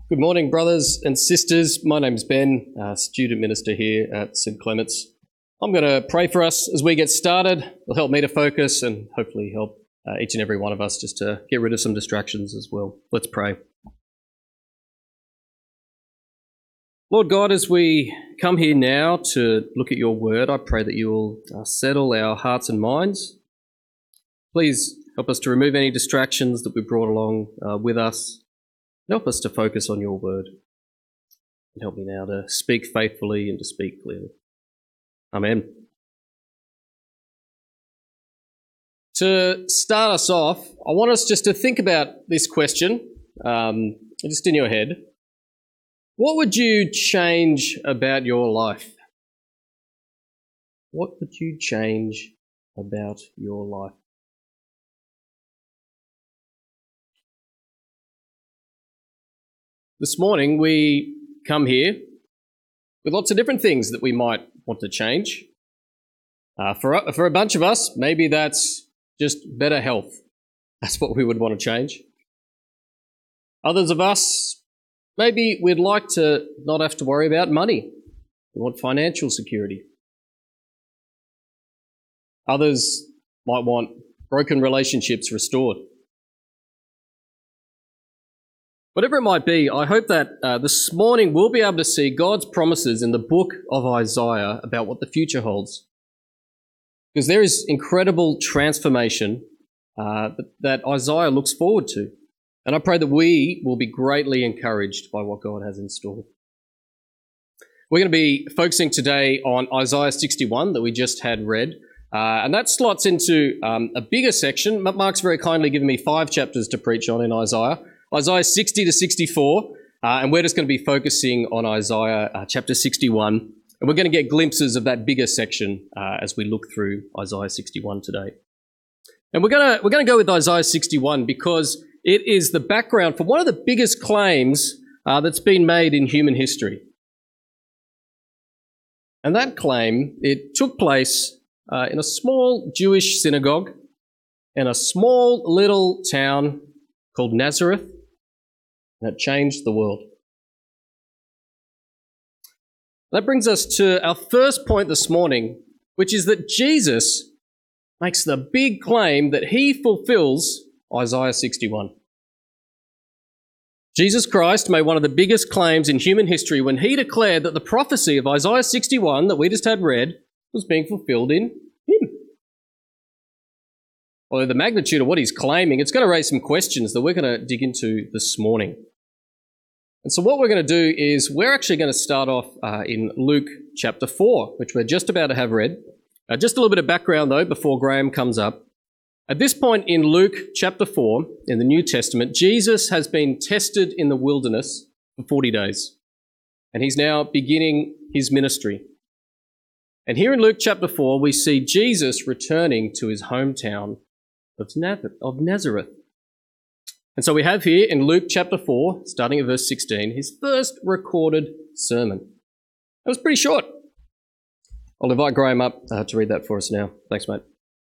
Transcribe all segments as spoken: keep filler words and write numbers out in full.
Good morning, brothers and sisters. My name's Ben, uh, student minister here at St Clement's. I'm going to pray for us as we get started. It'll help me to focus and hopefully help uh, each and every one of us just to get rid of some distractions as well. Let's pray. Lord God, as we come here now to look at your word, I pray that you will uh, settle our hearts and minds. Please help us to remove any distractions that we brought along uh, with us. Help us to focus on your word. And help me now to speak faithfully and to speak clearly. Amen. To start us off, I want us just to think about this question, um, just in your head. What would you change about your life? What would you change about your life? This morning we come here with lots of different things that we might want to change. Uh, for, for a bunch of us, maybe that's just better health. That's what we would want to change. Others of us, maybe we'd like to not have to worry about money. We want financial security. Others might want broken relationships restored. Whatever it might be, I hope that uh, this morning we'll be able to see God's promises in the book of Isaiah about what the future holds. Because there is incredible transformation uh, that, that Isaiah looks forward to. And I pray that we will be greatly encouraged by what God has in store. We're going to be focusing today on Isaiah sixty-one that we just had read. Uh, and that slots into um, a bigger section. Mark's very kindly given me five chapters to preach on in Isaiah. Isaiah sixty to sixty-four, uh, and we're just going to be focusing on Isaiah uh, chapter sixty-one, and we're going to get glimpses of that bigger section uh, as we look through Isaiah sixty-one today. And we're going to we're going to go with Isaiah sixty-one because it is the background for one of the biggest claims uh, that's been made in human history. And that claim, it took place uh, in a small Jewish synagogue in a small little town called Nazareth. That changed the world. That brings us to our first point this morning, which is that Jesus makes the big claim that he fulfills Isaiah sixty-one. Jesus Christ made one of the biggest claims in human history when he declared that the prophecy of Isaiah sixty-one that we just had read was being fulfilled in him. Although the magnitude of what he's claiming, it's going to raise some questions that we're going to dig into this morning. And so what we're going to do is we're actually going to start off uh, in Luke chapter four, which we're just about to have read. Uh, just a little bit of background, though, before Graham comes up. At this point in Luke chapter four, in the New Testament, Jesus has been tested in the wilderness for forty days. And he's now beginning his ministry. And here in Luke chapter four, we see Jesus returning to his hometown of Nazareth. And so we have here in Luke chapter four, starting at verse sixteen, his first recorded sermon. It was pretty short. I'll invite Graham up uh, to read that for us now. Thanks, mate.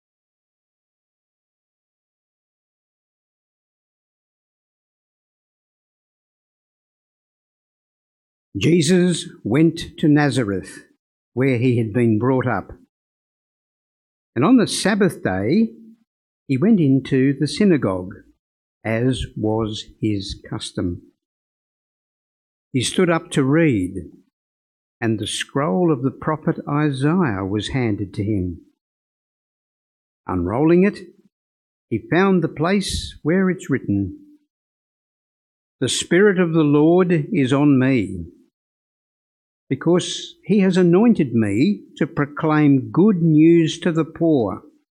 Jesus went to Nazareth, where he had been brought up. And on the Sabbath day, he went into the synagogue, as was his custom. He stood up to read, and the scroll of the prophet Isaiah was handed to him. Unrolling it, he found the place where it's written, "The Spirit of the Lord is on me, because he has anointed me to proclaim good news to the poor.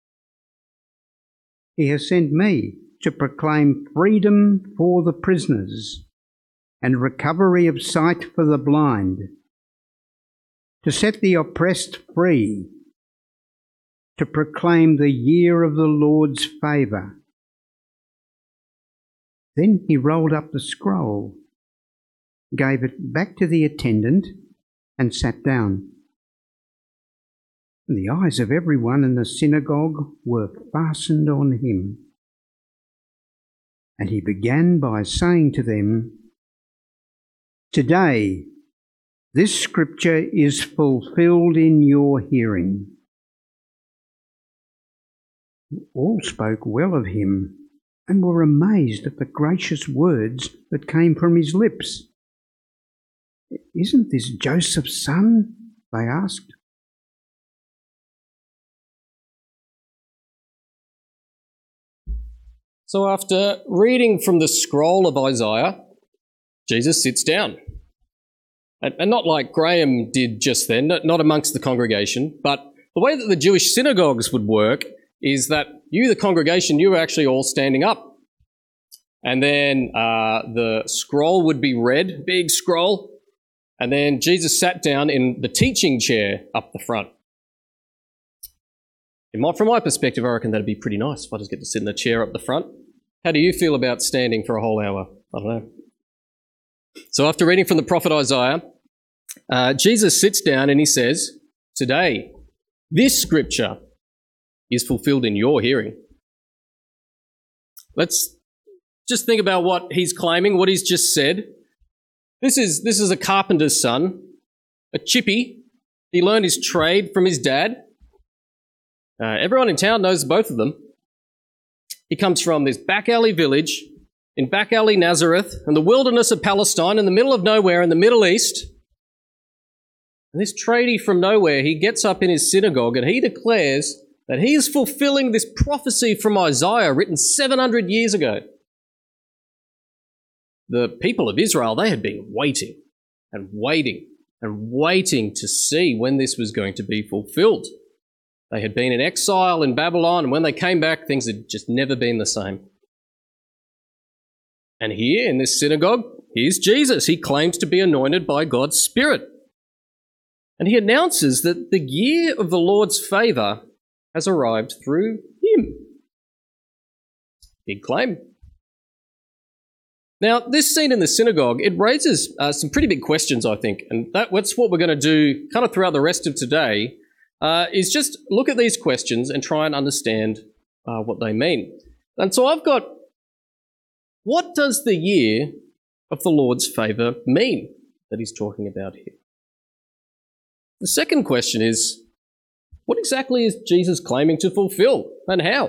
He has sent me to proclaim freedom for the prisoners and recovery of sight for the blind, to set the oppressed free, to proclaim the year of the Lord's favour." Then he rolled up the scroll, gave it back to the attendant, and sat down. And the eyes of everyone in the synagogue were fastened on him. And he began by saying to them, Today, this scripture is fulfilled in your hearing. All spoke well of him and were amazed at the gracious words that came from his lips. "Isn't this Joseph's son?" they asked. So after reading from the scroll of Isaiah, Jesus sits down. And not like Graham did just then, not amongst the congregation, but the way that the Jewish synagogues would work is that you, the congregation, you were actually all standing up. And then uh, the scroll would be read, big scroll, and then Jesus sat down in the teaching chair up the front. In my, from my perspective, I reckon that'd be pretty nice if I just get to sit in the chair up the front. How do you feel about standing for a whole hour? I don't know. So after reading from the prophet Isaiah, uh, Jesus sits down and he says, "Today, this scripture is fulfilled in your hearing." Let's just think about what he's claiming, what he's just said. This is, this is a carpenter's son, a chippy. He learned his trade from his dad. Uh, everyone in town knows both of them. He comes from this back alley village in back alley Nazareth in the wilderness of Palestine in the middle of nowhere in the Middle East. And this tradie from nowhere, he gets up in his synagogue and he declares that he is fulfilling this prophecy from Isaiah written seven hundred years ago. The people of Israel, they had been waiting and waiting and waiting to see when this was going to be fulfilled. They had been in exile in Babylon, and when they came back, things had just never been the same. And here in this synagogue, here's Jesus. He claims to be anointed by God's Spirit. And he announces that the year of the Lord's favour has arrived through him. Big claim. Now, this scene in the synagogue, it raises uh, some pretty big questions, I think, and that, that's what we're going to do kind of throughout the rest of today, uh, is just look at these questions and try and understand uh, what they mean. And so I've got, what does the year of the Lord's favour mean that he's talking about here? The second question is, what exactly is Jesus claiming to fulfill and how?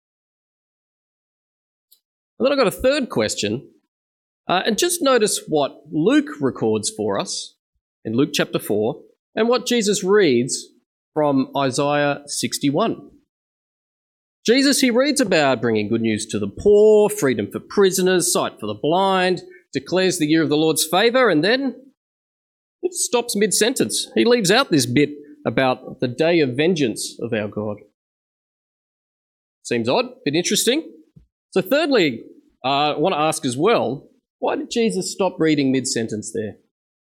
And then I've got a third question. Uh, and just notice what Luke records for us in Luke chapter four and what Jesus reads from Isaiah sixty-one. Jesus, he reads about bringing good news to the poor, freedom for prisoners, sight for the blind, declares the year of the Lord's favour, and then it stops mid-sentence. He leaves out this bit about the day of vengeance of our God. Seems odd, bit interesting. So thirdly, uh, I want to ask as well, why did Jesus stop reading mid-sentence there?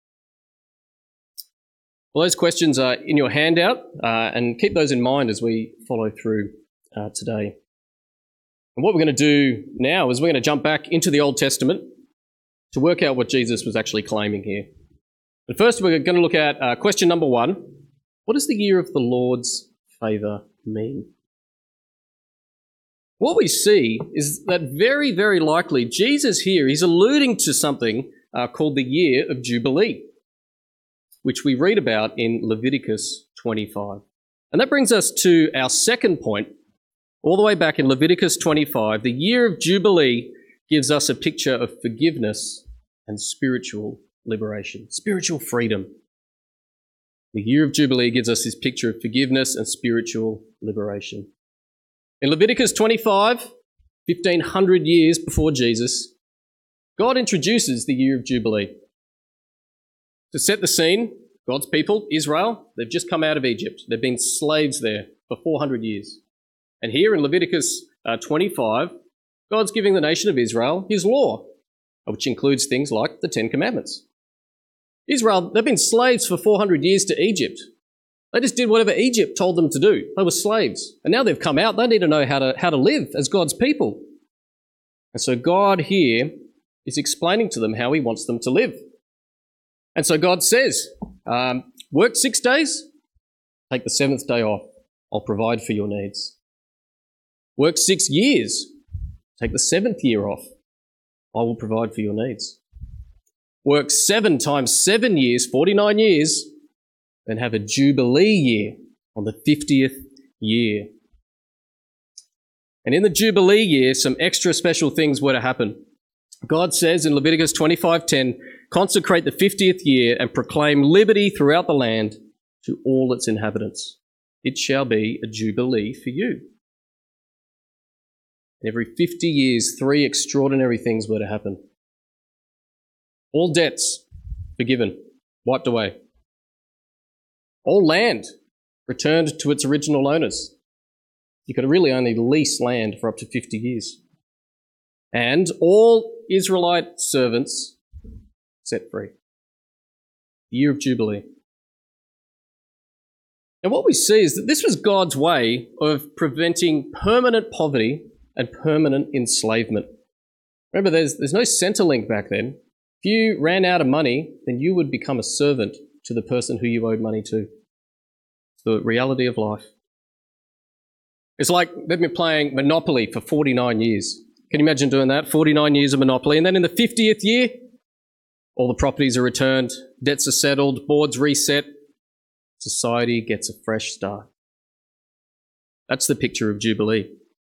Well, those questions are in your handout, uh, and keep those in mind as we follow through uh, today. And what we're going to do now is we're going to jump back into the Old Testament to work out what Jesus was actually claiming here. But first, we're going to look at uh, question number one. What does the year of the Lord's favour mean? What we see is that very, very likely Jesus here, he's alluding to something uh, called the year of Jubilee, which we read about in Leviticus twenty-five. And that brings us to our second point. All the way back in Leviticus twenty-five, the year of Jubilee gives us a picture of forgiveness and spiritual liberation, spiritual freedom. The year of Jubilee gives us this picture of forgiveness and spiritual liberation. In Leviticus twenty-five, fifteen hundred years before Jesus, God introduces the year of Jubilee. To set the scene, God's people, Israel, they've just come out of Egypt. They've been slaves there for four hundred years. And here in Leviticus uh, twenty-five, God's giving the nation of Israel his law, which includes things like the Ten Commandments. Israel, they've been slaves for four hundred years to Egypt. They just did whatever Egypt told them to do. They were slaves. And now they've come out, they need to know how to, how to live as God's people. And so God here is explaining to them how he wants them to live. And so God says, um, work six days, take the seventh day off. I'll provide for your needs. Work six years, take the seventh year off. I will provide for your needs. work seven times seven years, forty-nine years, then have a Jubilee year on the fiftieth year. And in the Jubilee year, some extra special things were to happen. God says in Leviticus twenty-five ten, consecrate the fiftieth year and proclaim liberty throughout the land to all its inhabitants. It shall be a Jubilee for you. Every fifty years, three extraordinary things were to happen. All debts forgiven, wiped away. All land returned to its original owners. You could really only lease land for up to fifty years. And all Israelite servants set free. The year of Jubilee. And what we see is that this was God's way of preventing permanent poverty and permanent enslavement. Remember, there's, there's no Centrelink back then. If you ran out of money, then you would become a servant to the person who you owed money to. It's the reality of life. It's like they've been playing Monopoly for forty-nine years. Can you imagine doing that? forty-nine years of Monopoly. And then in the fiftieth year, all the properties are returned, debts are settled, boards reset, society gets a fresh start. That's the picture of Jubilee.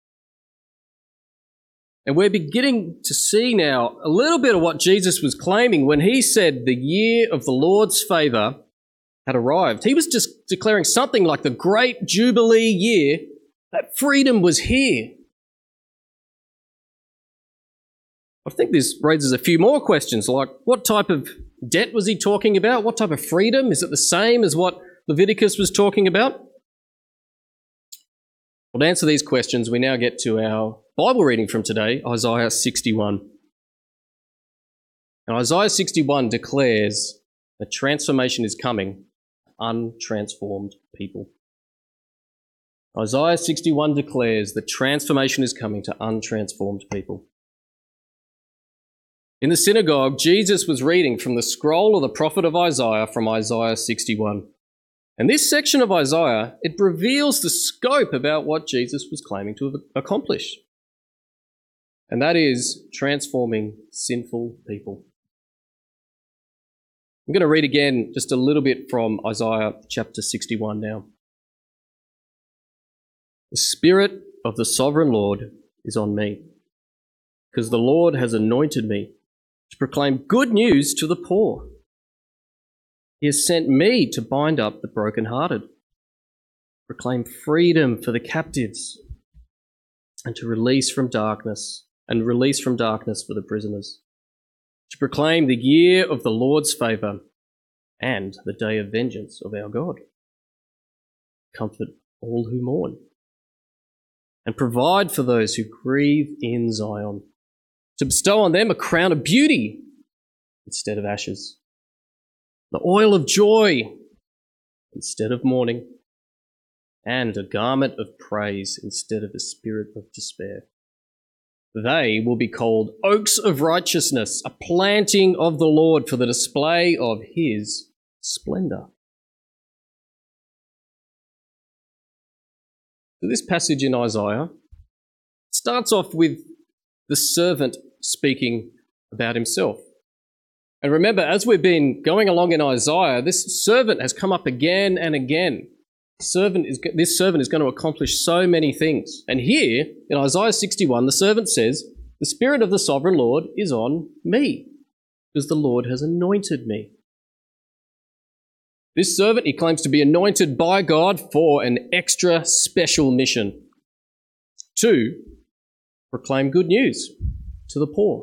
And we're beginning to see now a little bit of what Jesus was claiming when he said the year of the Lord's favour had arrived. He was just declaring something like the great Jubilee year, that freedom was here. I think this raises a few more questions, like what type of debt was he talking about? What type of freedom? Is it the same as what Leviticus was talking about? Well, to answer these questions, we now get to our Bible reading from today, Isaiah sixty-one. And Isaiah sixty-one declares that transformation is coming to untransformed people. Isaiah sixty-one declares that transformation is coming to untransformed people. In the synagogue, Jesus was reading from the scroll of the prophet of Isaiah from Isaiah sixty-one. And this section of Isaiah, it reveals the scope about what Jesus was claiming to accomplish. And that is transforming sinful people. I'm going to read again just a little bit from Isaiah chapter sixty-one now. The Spirit of the Sovereign Lord is on me, because the Lord has anointed me to proclaim good news to the poor. He has sent me to bind up the brokenhearted, proclaim freedom for the captives, and to release from darkness, and release from darkness for the prisoners, to proclaim the year of the Lord's favour and the day of vengeance of our God. Comfort all who mourn, and provide for those who grieve in Zion, to bestow on them a crown of beauty instead of ashes, the oil of joy instead of mourning, and a garment of praise instead of a spirit of despair. They will be called oaks of righteousness, a planting of the Lord for the display of his splendour. So this passage in Isaiah starts off with the servant speaking about himself. And remember, as we've been going along in Isaiah, this servant has come up again and again. Servant is, this servant is going to accomplish so many things. And here, in Isaiah sixty-one, the servant says, the Spirit of the Sovereign Lord is on me, because the Lord has anointed me. This servant, he claims to be anointed by God for an extra special mission. To proclaim good news to the poor.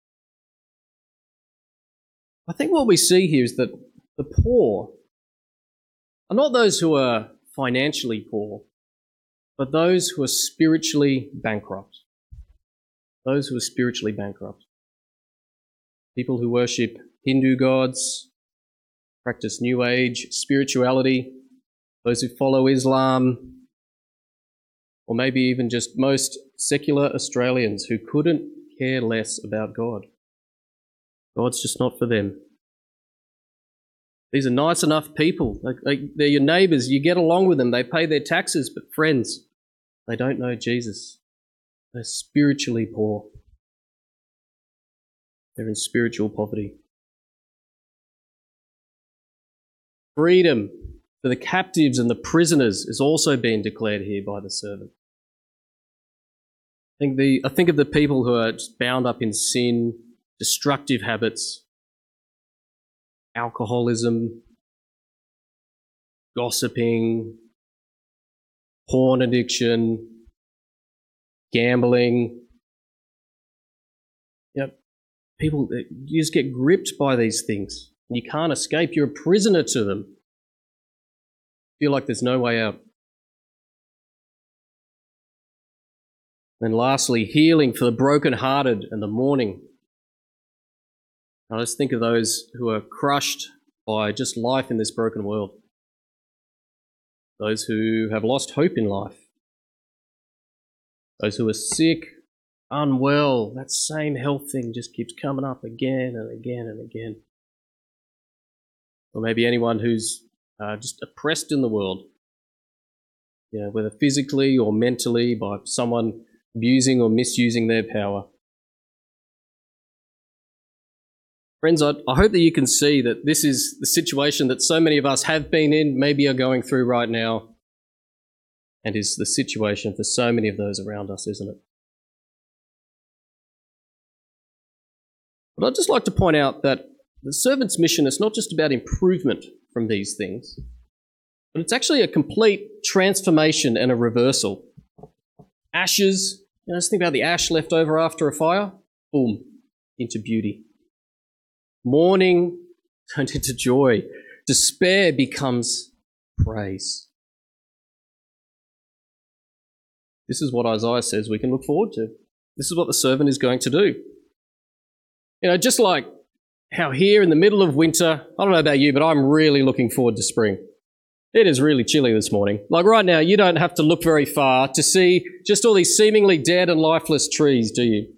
I think what we see here is that the poor are not those who are financially poor, but those who are spiritually bankrupt. Those who are spiritually bankrupt. People who worship Hindu gods, practice New Age spirituality, those who follow Islam, or maybe even just most secular Australians who couldn't care less about God. God's just not for them. These are nice enough people. They're your neighbours. You get along with them. They pay their taxes, but friends, they don't know Jesus. They're spiritually poor. They're in spiritual poverty. Freedom for the captives and the prisoners is also being declared here by the servant. I think, the, I think of the people who are just bound up in sin, destructive habits, alcoholism, gossiping, porn addiction, gambling. Yep, people, you just get gripped by these things. You can't escape. You're a prisoner to them. Feel like there's no way out. And lastly, healing for the brokenhearted and the mourning. I just think of those who are crushed by just life in this broken world. Those who have lost hope in life. Those who are sick, unwell. That same health thing just keeps coming up again and again and again. Or maybe anyone who's uh, just oppressed in the world. You know, whether physically or mentally by someone abusing or misusing their power. Friends, I, I hope that you can see that this is the situation that so many of us have been in, maybe are going through right now, and is the situation for so many of those around us, isn't it? But I'd just like to point out that the servant's mission is not just about improvement from these things, but it's actually a complete transformation and a reversal. Ashes, you know, just think about the ash left over after a fire, boom, into beauty. Mourning turned into joy. Despair becomes praise. This is what Isaiah says we can look forward to. This is what the servant is going to do. You know, just like how here in the middle of winter, I don't know about you, but I'm really looking forward to spring. It is really chilly this morning. Like right now, you don't have to look very far to see just all these seemingly dead and lifeless trees, do you?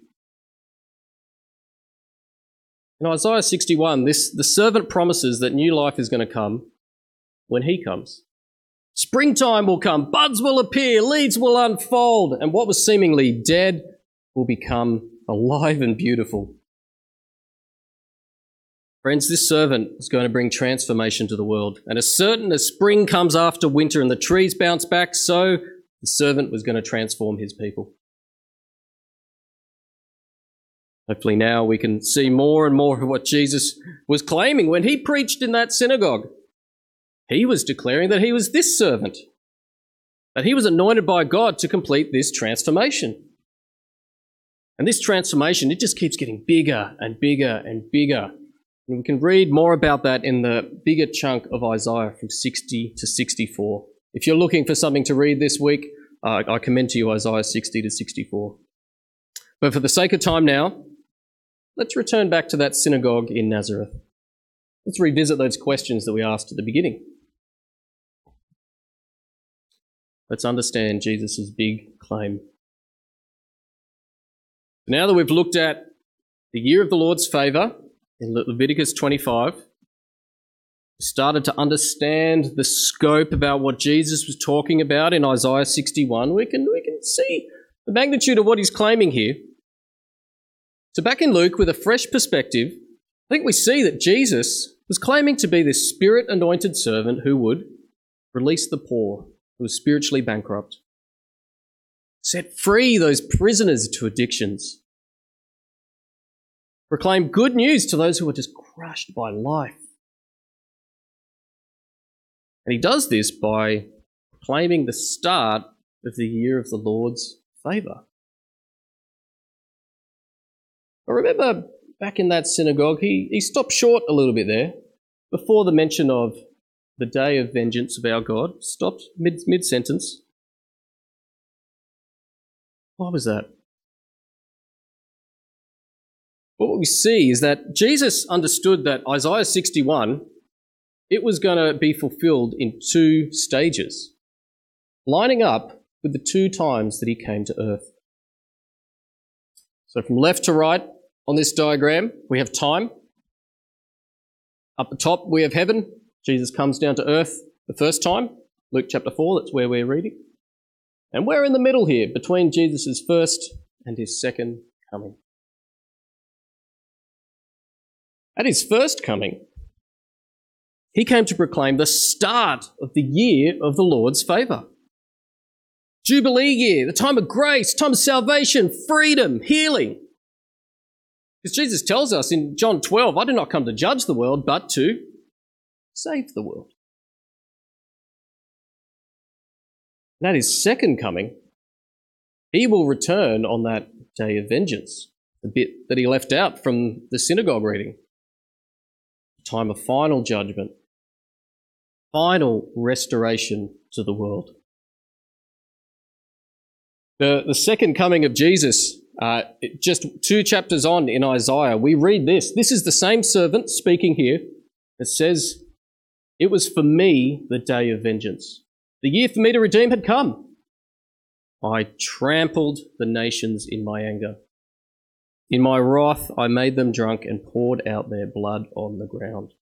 In Isaiah sixty-one, this, the servant promises that new life is going to come when he comes. Springtime will come, buds will appear, leaves will unfold, and what was seemingly dead will become alive and beautiful. Friends, this servant is going to bring transformation to the world. And as certain as spring comes after winter and the trees bounce back, so the servant was going to transform his people. Hopefully now we can see more and more of what Jesus was claiming when he preached in that synagogue. He was declaring that he was this servant, that he was anointed by God to complete this transformation. And this transformation, it just keeps getting bigger and bigger and bigger. And we can read more about that in the bigger chunk of Isaiah from sixty to sixty-four. If you're looking for something to read this week, uh, I commend to you Isaiah sixty to sixty-four. But for the sake of time now, let's return back to that synagogue in Nazareth. Let's revisit those questions that we asked at the beginning. Let's understand Jesus' big claim. Now that we've looked at the year of the Lord's favour in Leviticus twenty-five, we started to understand the scope about what Jesus was talking about in Isaiah sixty-one. We can, we can see the magnitude of what he's claiming here. So back in Luke, with a fresh perspective, I think we see that Jesus was claiming to be this Spirit-anointed servant who would release the poor, who was spiritually bankrupt, set free those prisoners to addictions, proclaim good news to those who are just crushed by life. And he does this by proclaiming the start of the year of the Lord's favour. I remember back in that synagogue, he, he stopped short a little bit there before the mention of the day of vengeance of our God. Stopped mid, mid-sentence. Why was that? What we see is that Jesus understood that Isaiah sixty-one, it was going to be fulfilled in two stages, lining up with the two times that he came to earth. So from left to right on this diagram, we have time. Up the top, we have heaven. Jesus comes down to earth the first time. Luke chapter four, that's where we're reading. And we're in the middle here, between Jesus' first and his second coming. At his first coming, He came to proclaim the start of the year of the Lord's favour. Jubilee year, the time of grace, time of salvation, freedom, healing. Because Jesus tells us in John twelve, I did not come to judge the world, but to save the world. And at his second coming, he will return on that day of vengeance, the bit that he left out from the synagogue reading. Time of final judgment, final restoration to the world. The, the second coming of Jesus, uh, just two chapters on in Isaiah, we read this. This is the same servant speaking here. It says, "It was for me the day of vengeance. The year for me to redeem had come. I trampled the nations in my anger. In my wrath I made them drunk and poured out their blood on the ground."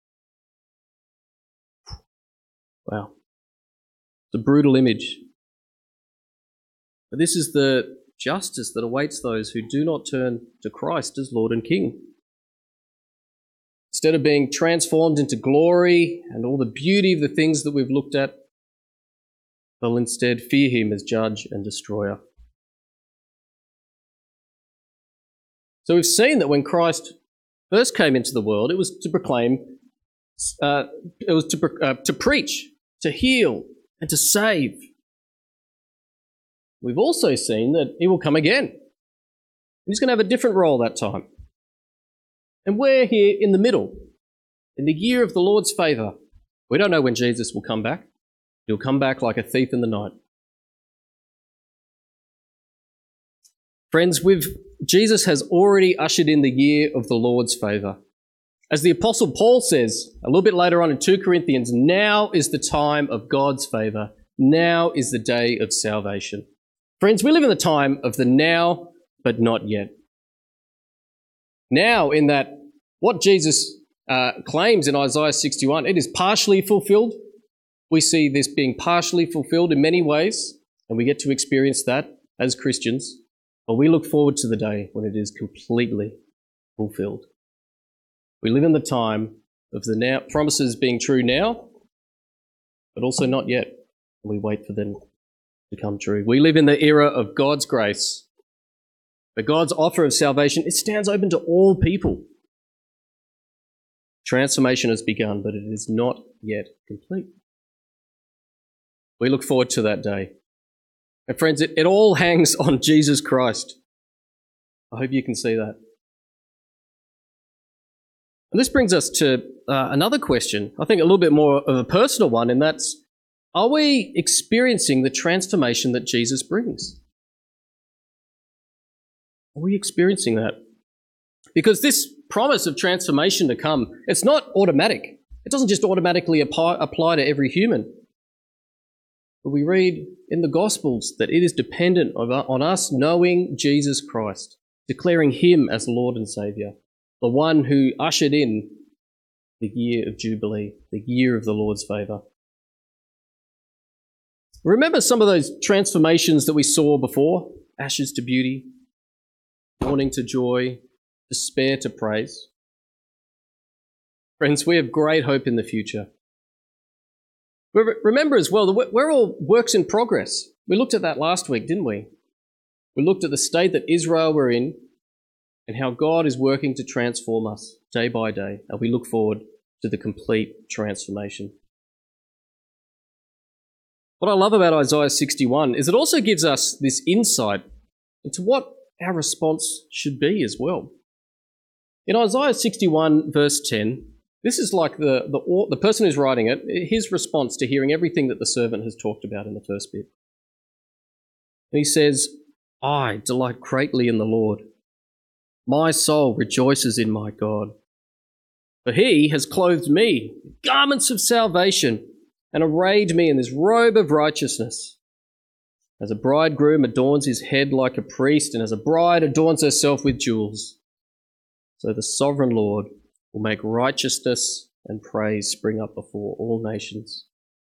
Wow. It's a brutal image. But this is the justice that awaits those who do not turn to Christ as Lord and King. Instead of being transformed into glory and all the beauty of the things that we've looked at, they'll instead fear him as judge and destroyer. So we've seen that when Christ first came into the world, it was to proclaim, uh, it was to, uh, to preach, to heal, and to save. We've also seen that he will come again. And he's going to have a different role that time. And we're here in the middle, in the year of the Lord's favour. We don't know when Jesus will come back. He'll come back like a thief in the night. Friends, we've, Jesus has already ushered in the year of the Lord's favour. As the Apostle Paul says a little bit later on in Second Corinthians, now is the time of God's favour. Now is the day of salvation. Friends, we live in the time of the now, but not yet. Now, in that what Jesus uh, claims in Isaiah sixty-one, it is partially fulfilled. We see this being partially fulfilled in many ways, and we get to experience that as Christians. But we look forward to the day when it is completely fulfilled. We live in the time of the now promises being true now, but also not yet. We wait for them to come true. We live in the era of God's grace. But God's offer of salvation, it stands open to all people. Transformation has begun, but it is not yet complete. We look forward to that day. And friends, it, it all hangs on Jesus Christ. I hope you can see that. And this brings us to uh, another question, I think a little bit more of a personal one, and that's, are we experiencing the transformation that Jesus brings? Are we experiencing that? Because this promise of transformation to come, it's not automatic. It doesn't just automatically apply, apply to every human. But we read in the Gospels that it is dependent on us knowing Jesus Christ, declaring him as Lord and Saviour, the one who ushered in the year of Jubilee, the year of the Lord's favour. Remember some of those transformations that we saw before? Ashes to beauty, mourning to joy, despair to praise. Friends, we have great hope in the future. Remember as well that we're all works in progress. We looked at that last week, didn't we? We looked at the state that Israel were in and how God is working to transform us day by day, and we look forward to the complete transformation. What I love about Isaiah sixty-one is it also gives us this insight into what our response should be as well. In Isaiah sixty-one, verse ten, this is like the, the, the person who's writing it, his response to hearing everything that the servant has talked about in the first bit. And he says, I delight greatly in the Lord. My soul rejoices in my God. For he has clothed me with garments of salvation and arrayed me in this robe of righteousness. As a bridegroom adorns his head like a priest, and as a bride adorns herself with jewels, so the sovereign Lord will make righteousness and praise spring up before all nations.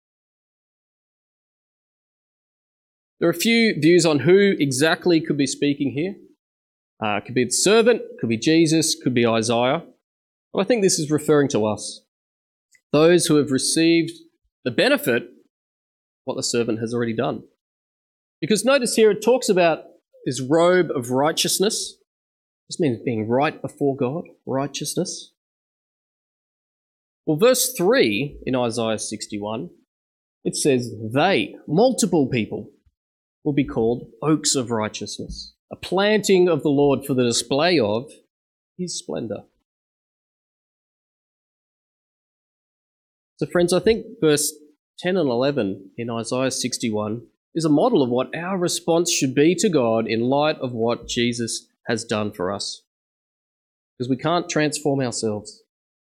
There are a few views on who exactly could be speaking here. Uh, could be the servant, could be Jesus, could be Isaiah. But I think this is referring to us. those who have received the benefit of what the servant has already done. Because notice here it talks about this robe of righteousness. This means being right before God, righteousness. Well, verse three in Isaiah sixty-one, it says, they, multiple people, will be called oaks of righteousness, a planting of the Lord for the display of his splendor. So friends, I think verse ten and eleven in Isaiah sixty-one is a model of what our response should be to God in light of what Jesus has done for us. Because we can't transform ourselves.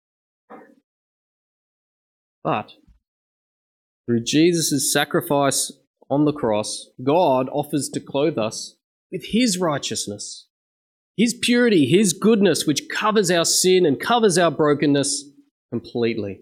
But through Jesus' sacrifice on the cross, God offers to clothe us with his righteousness, his purity, his goodness, which covers our sin and covers our brokenness completely.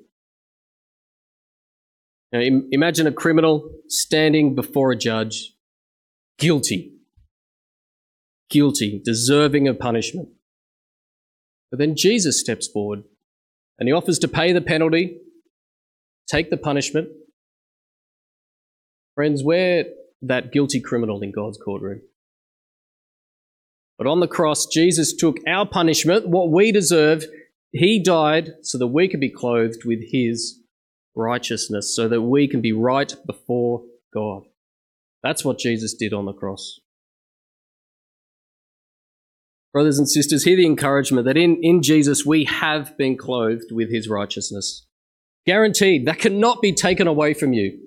Now, im- imagine a criminal standing before a judge, guilty, guilty, deserving of punishment. But then Jesus steps forward and he offers to pay the penalty, take the punishment. Friends, we're that guilty criminal in God's courtroom. But on the cross, Jesus took our punishment, what we deserve. He died so that we could be clothed with his righteousness, so that we can be right before God. That's what Jesus did on the cross. Brothers and sisters, hear the encouragement that in, in Jesus we have been clothed with his righteousness. Guaranteed, that cannot be taken away from you.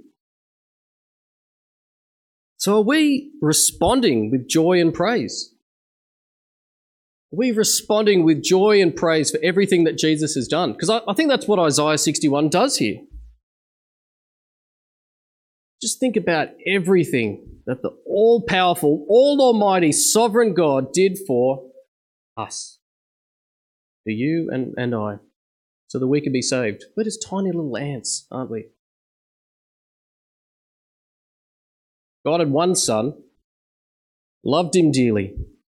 So are we responding with joy and praise? Are we responding with joy and praise for everything that Jesus has done? Because I, I think that's what Isaiah sixty-one does here. Just think about everything that the all-powerful, all-almighty, sovereign God did for us, for you and, and I, so that we could be saved. We're just tiny little ants, aren't we? God had one son, loved him dearly,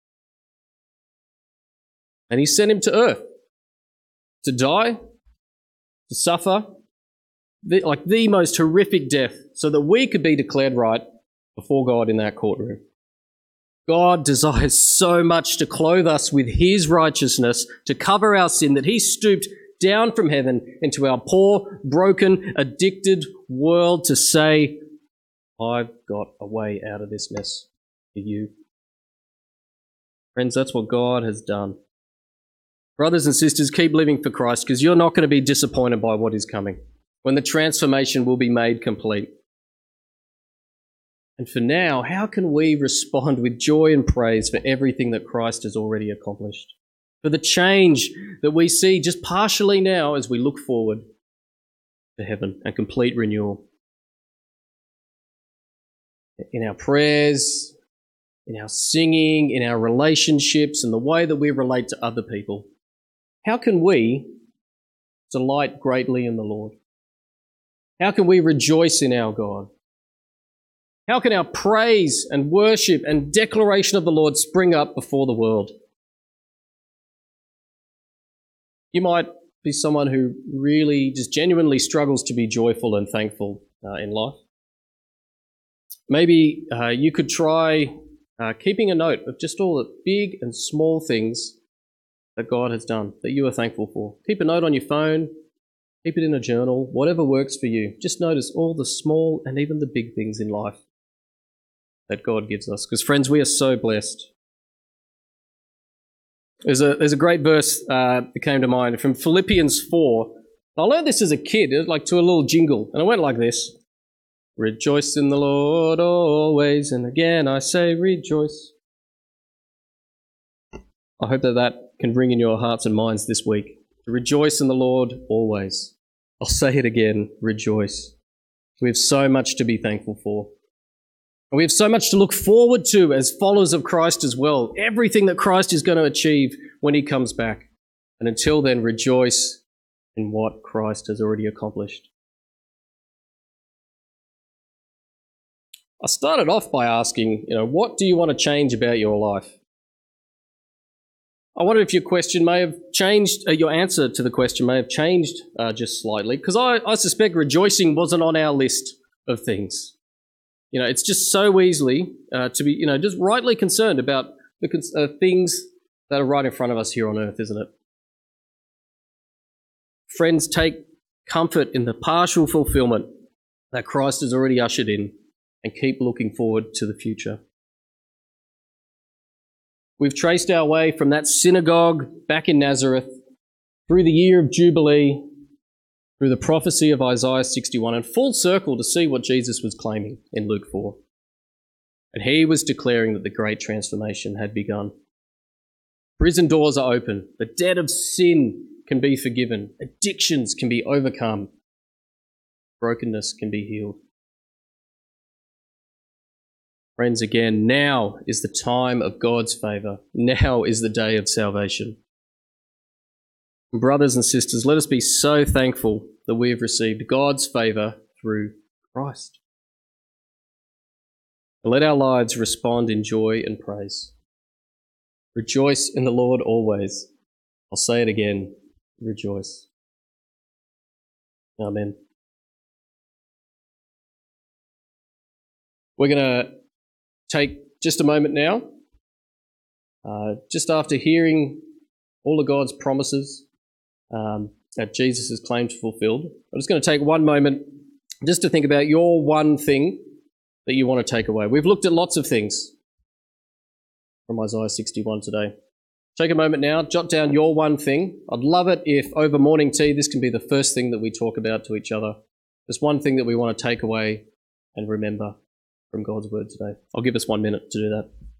and he sent him to earth to die, to suffer, the, like the most horrific death, so that we could be declared right before God in that courtroom. God desires so much to clothe us with his righteousness, to cover our sin, that he stooped down from heaven into our poor, broken, addicted world to say, I've got a way out of this mess for you. Friends, that's what God has done. Brothers and sisters, keep living for Christ, because you're not going to be disappointed by what is coming, when the transformation will be made complete. And for now, how can we respond with joy and praise for everything that Christ has already accomplished? For the change that we see just partially now as we look forward to heaven and complete renewal. In our prayers, in our singing, in our relationships, and the way that we relate to other people. How can we delight greatly in the Lord? How can we rejoice in our God? How can our praise and worship and declaration of the Lord spring up before the world? You might be someone who really just genuinely struggles to be joyful and thankful uh, in life. Maybe uh, you could try uh, keeping a note of just all the big and small things that God has done that you are thankful for. Keep a note on your phone, keep it in a journal, whatever works for you. Just notice all the small and even the big things in life that God gives us. Because friends, we are so blessed. There's a, there's a great verse uh, that came to mind from Philippians four. I learned this as a kid, it was like to a little jingle, and it went like this. Rejoice in the Lord always, and again I say rejoice. I hope that that can bring in your hearts and minds this week. Rejoice in the Lord always. I'll say it again, rejoice. We have so much to be thankful for. And we have so much to look forward to as followers of Christ as well. Everything that Christ is going to achieve when he comes back. And until then, rejoice in what Christ has already accomplished. I started off by asking, you know, what do you want to change about your life? I wonder if your question may have changed, uh, your answer to the question may have changed uh, just slightly, because I, I suspect rejoicing wasn't on our list of things. You know, it's just so easily uh, to be, you know, just rightly concerned about the cons- uh, things that are right in front of us here on earth, isn't it? Friends, take comfort in the partial fulfillment that Christ has already ushered in and keep looking forward to the future. We've traced our way from that synagogue back in Nazareth through the year of Jubilee, through the prophecy of Isaiah sixty-one, and full circle to see what Jesus was claiming in Luke four. And he was declaring that the great transformation had begun. Prison doors are open. The debt of sin can be forgiven. Addictions can be overcome. Brokenness can be healed. Friends, again, now is the time of God's favour. Now is the day of salvation. Brothers and sisters, let us be so thankful that we have received God's favour through Christ. And let our lives respond in joy and praise. Rejoice in the Lord always. I'll say it again, rejoice. Amen. We're going to take just a moment now, uh, just after hearing all of God's promises um, that Jesus has claimed to fulfill. I'm just going to take one moment just to think about your one thing that you want to take away. We've looked at lots of things from Isaiah sixty-one today. Take a moment now, jot down your one thing. I'd love it if over morning tea this can be the first thing that we talk about to each other. There's one thing that we want to take away and remember from God's word today. I'll give us one minute to do that.